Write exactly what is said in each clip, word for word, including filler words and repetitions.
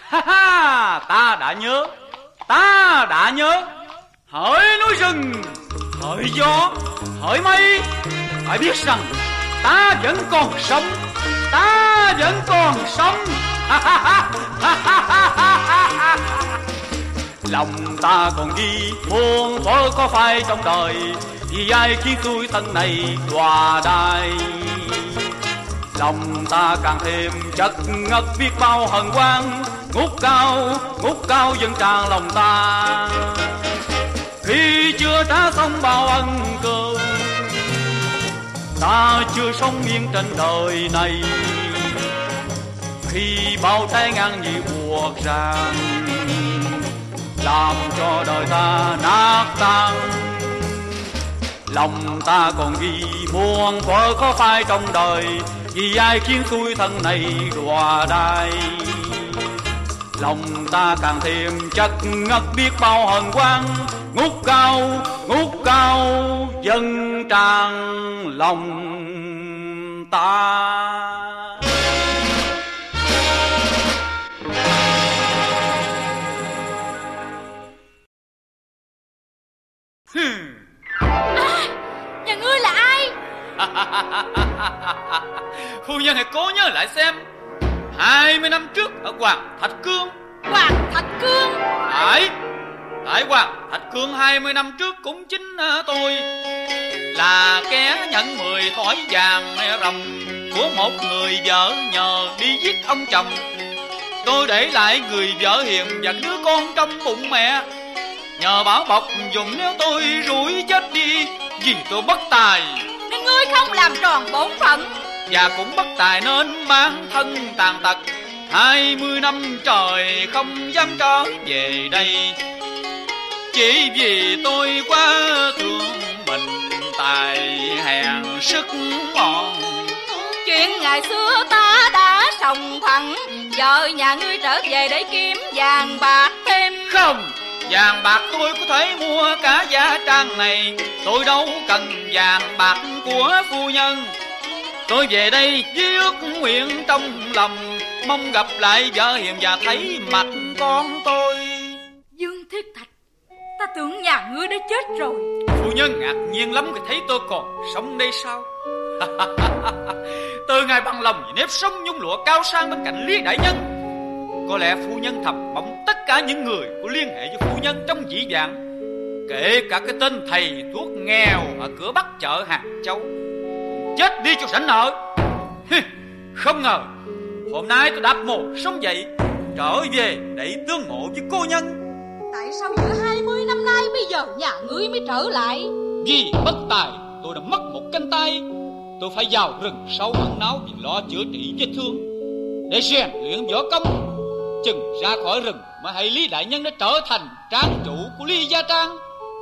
Ha ha, ta đã nhớ, ta đã nhớ. Hỡi núi rừng, hỡi gió, hỡi mây, phải biết rằng ta vẫn còn sống, ta vẫn còn sống. Ha ha ha, ha ha ha ha ha. Lòng ta còn ghi muôn thuở có phai trong đời, vì ai khiến tôi thân này đọa đài. Lòng ta càng thêm chất ngất biết bao hận oan, ngút cao, ngút cao dâng tràn lòng ta. Khi chưa trả xong bao ân cơ, ta chưa sống yên trên đời này. Khi bao trái ngang như buộc ràng, làm cho đời ta nát tan. Lòng ta còn ghi muôn thuở khó phai trong đời, vì ai khiến tôi thân này đọa đài. Lòng ta càng thêm chất ngất biết bao hờn oan, ngút cao, ngút cao dâng tràn lòng ta. À, nhà ngươi là ai? Phu nhân hãy cố nhớ lại xem, hai mươi năm trước ở Hoàng Thạch Cương. Hoàng Thạch Cương? Phải, tại Hoàng Thạch Cương hai mươi năm trước cũng chính tôi là kẻ nhận mười thỏi vàng ròng của một người vợ nhờ đi giết ông chồng. Tôi để lại người vợ hiền và đứa con trong bụng mẹ, nhờ bảo bọc dùng nếu tôi rủi chết đi, vì tôi bất tài nên ngươi không làm tròn bổn phận, và cũng bất tài nên bản thân tàn tật. Hai mươi năm trời không dám trở về đây, chỉ vì tôi quá thương mình, tài hèn sức mòn. Chuyện ngày xưa ta đã sòng phẳng, vợ nhà ngươi trở về để kiếm vàng bạc thêm. Không, vàng bạc tôi có thể mua cả gia trang này, tôi đâu cần vàng bạc của phu nhân. Tôi về đây với ước nguyện trong lòng, mong gặp lại vợ hiền và thấy mặt con tôi. Dương Thiết Thạch, ta tưởng nhà ngươi đã chết rồi. Phu nhân ngạc nhiên lắm khi thấy tôi còn sống đây sao? Từ ngày bằng lòng vì nếp sống nhung lụa cao sang bên cạnh Lý đại nhân, có lẽ phu nhân thầm mong tất cả những người có liên hệ với phu nhân trong dĩ vãng, kể cả cái tên thầy thuốc nghèo ở cửa Bắc chợ Hàng Châu, cũng chết đi cho sảnh nợ. Không ngờ hôm nay tôi đạp mồ sống dậy, trở về để tương ngộ với cô nhân. Tại sao giữa hai mươi năm nay bây giờ nhà ngươi mới trở lại? Vì bất tài tôi đã mất một cánh tay, tôi phải vào rừng sâu ẩn náu vì lo chữa trị vết thương để rèn luyện võ công. Chừng ra khỏi rừng mà hay Lý đại nhân đã trở thành trang chủ của Lý Gia Trang.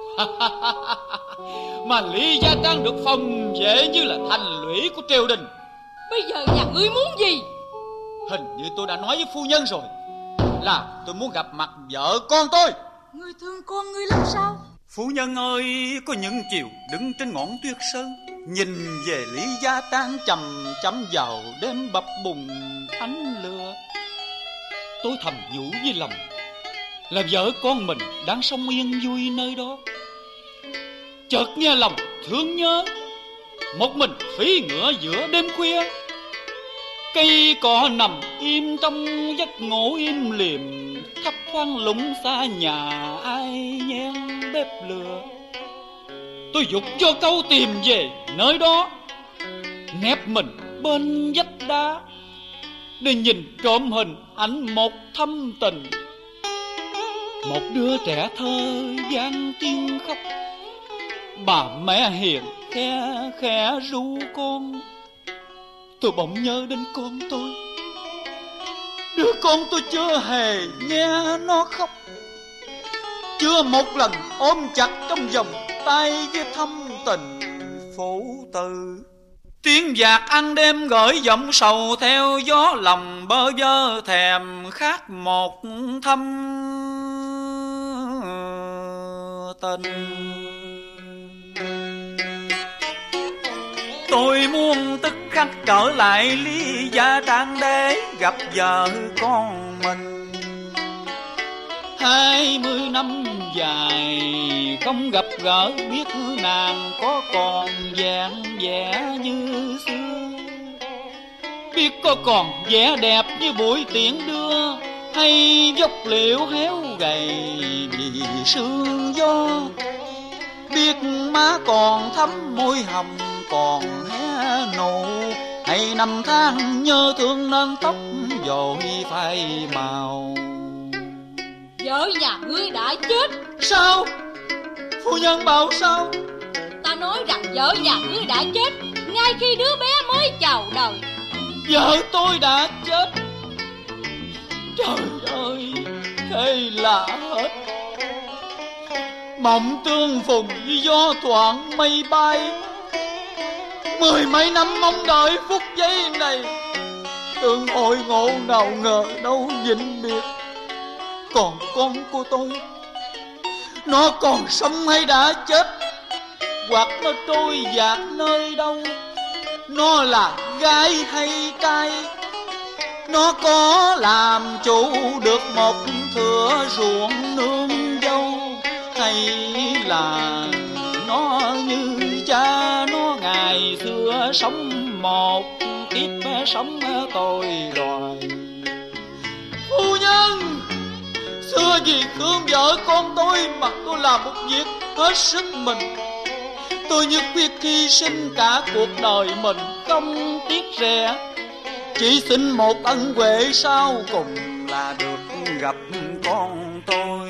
Mà Lý Gia Trang được phòng vệ như là thành lũy của triều đình. Bây giờ nhà ngươi muốn gì? Hình như tôi đã nói với phu nhân rồi, là tôi muốn gặp mặt vợ con tôi. Ngươi thương con ngươi lắm sao? Phu nhân ơi, có những chiều đứng trên ngọn tuyết sơn, nhìn về Lý Gia Trang chầm chậm vào đêm bập bùng ánh lửa, tôi thầm nhủ với lòng là vợ con mình đang sống yên vui nơi đó. Chợt nghe lòng thương nhớ, một mình phí ngựa giữa đêm khuya, cây cỏ nằm im trong giấc ngủ im lìm, thấp thoáng lũng xa nhà ai nhen bếp lửa. Tôi giục cho câu tìm về nơi đó, nép mình bên vách đá để nhìn trộm hình ảnh một thâm tình, một đứa trẻ thơ vang tiếng khóc, bà mẹ hiền khe khẽ ru con. Tôi bỗng nhớ đến con tôi, đứa con tôi chưa hề nghe nó khóc, chưa một lần ôm chặt trong vòng tay với thâm tình phụ tử. Tiếng vạc ăn đêm gửi giọng sầu theo gió, lòng bơ vơ thèm khát một thâm tình. Tôi muốn tức khắc trở lại Lý Gia Trang để gặp vợ con mình. Hai mươi năm dài không gặp gỡ, biết nàng có còn dáng vẻ như xưa, biết có còn vẻ đẹp như buổi tiễn đưa, hay dốc liễu héo gầy vì sương gió. Biết má còn thắm môi hồng còn hé nụ, hay năm tháng nhớ thương nên tóc vội phai màu. Vợ nhà ngươi đã chết. Sao? Phu nhân bảo sao? Ta nói rằng vợ nhà ngươi đã chết ngay khi đứa bé mới chào đời. Vợ tôi đã chết. Trời ơi, thế lạ hết. Mộng tương phùng gió thoảng mây bay, mười mấy năm mong đợi phút giây này. Tương hội ngộ nào ngờ đâu vĩnh biệt. Còn con của tôi, nó còn sống hay đã chết, hoặc nó trôi dạt nơi đâu? Nó là gái hay trai? Nó có làm chủ được một thửa ruộng nương dâu, hay là nó như cha nó ngày xưa sống một kiếp sống tôi loài? Phu nhân, xưa vì thương vợ con tôi mà tôi làm một việc hết sức mình. Tôi nhất quyết hy sinh cả cuộc đời mình không tiếc rẻ, chỉ xin một ân huệ sau cùng là được gặp con tôi.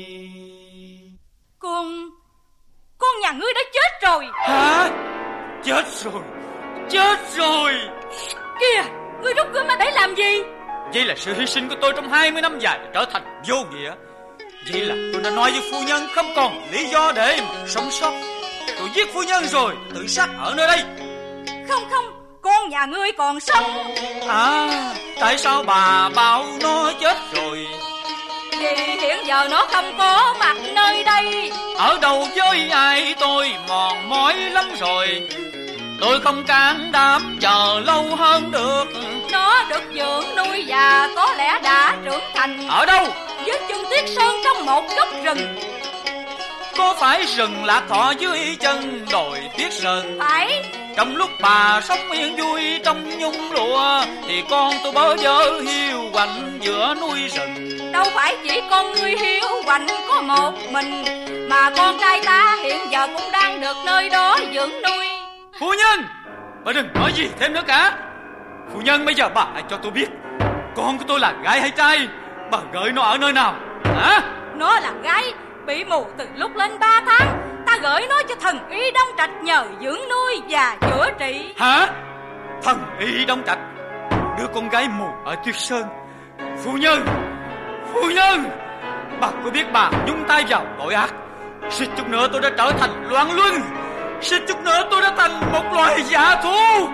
Con... con nhà ngươi đã chết rồi. Hả? Chết rồi? Chết rồi? Kìa, ngươi rút gươm ra để làm gì? Vậy là sự hy sinh của tôi trong hai mươi năm dài trở thành vô nghĩa. Vậy là tôi đã nói với phu nhân không còn lý do để mà sống sót. Tôi giết phu nhân rồi, tự sát ở nơi đây. Không không, con nhà ngươi còn sống. À, tại sao bà bảo nó chết rồi? Vì hiện giờ nó không có mặt nơi đây. Ở đâu với ai tôi mòn mỏi lắm rồi. Tôi không can đảm chờ lâu hơn được. Nó được dưỡng nuôi và có lẽ đã trưởng thành. Ở đâu? Dưới chân Tuyết Sơn trong một góc rừng. Có phải rừng Lạc Thọ dưới chân đồi Tuyết Sơn? Phải. Trong lúc bà sống yên vui trong nhung lụa, thì con tôi bơ vơ hiu quạnh giữa núi rừng. Đâu phải chỉ con ngươi hiu quạnh có một mình, mà con trai ta hiện giờ cũng đang được nơi đó dưỡng nuôi. Phu nhân, bà đừng nói gì thêm nữa cả. Phu nhân, bây giờ bà hãy cho tôi biết con của tôi là gái hay trai. Bà gửi nó ở nơi nào hả? Nó là gái, bị mù từ lúc lên ba tháng. Ta gửi nó cho thần y Đông Trạch nhờ dưỡng nuôi và chữa trị. Hả? Thần y Đông Trạch đưa con gái mù ở Tuyết Sơn? Phu nhân, phu nhân, bà có biết bà nhúng tay vào tội ác? Suýt chút nữa tôi đã trở thành loạn luân, suýt chút nữa tôi đã thành một loài dã thú.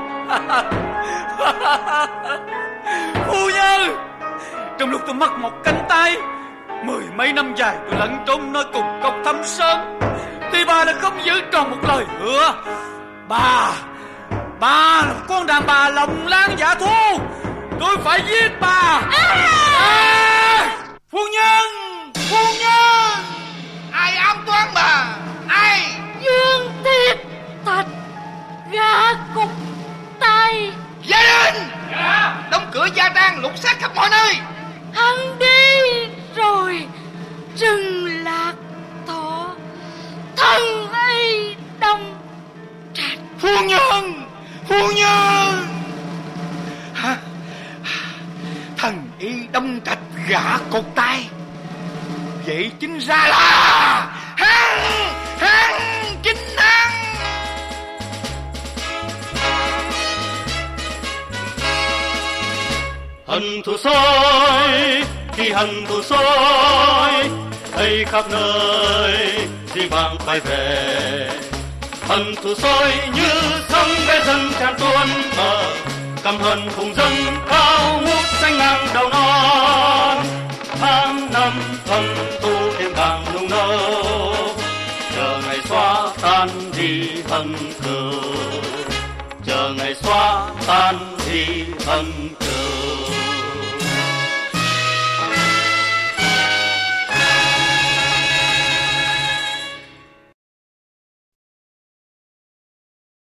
Phu nhân, trong lúc tôi mất một cánh tay, mười mấy năm dài tôi lẫn trốn nơi cùng cốc Thâm Sơn, thì bà đã không giữ tròn một lời hứa. Bà, bà là con đàn bà lòng lan dã thú. Tôi phải giết bà. À! À! Phu nhân, phu nhân. Ai ám toán bà? Ai? Dương Tiết Thạch gã cục tay. Gia đình, dạ. Đóng cửa gia trang, lục soát khắp mọi nơi. Hắn đi rồi. Rừng Lạc Thọ, thần y Đông Trạch. Phu nhân, phu nhân. Hả? Thần y Đông Trạch gã cột tay. Vậy chính ra là hắn, hắn, chính hắn. Hận thù soi, khi hận thù soi, thấy khắp nơi di vang phải về. Hận thù soi như sông bé dâng tràn tuôn bờ, căm hận cùng dâng cao ngút xanh ngang đầu non. Tháng năm thâm thu thêm càng nung nấu, chờ ngày xóa tan đi hận thù, chờ ngày xóa tan đi hận thù.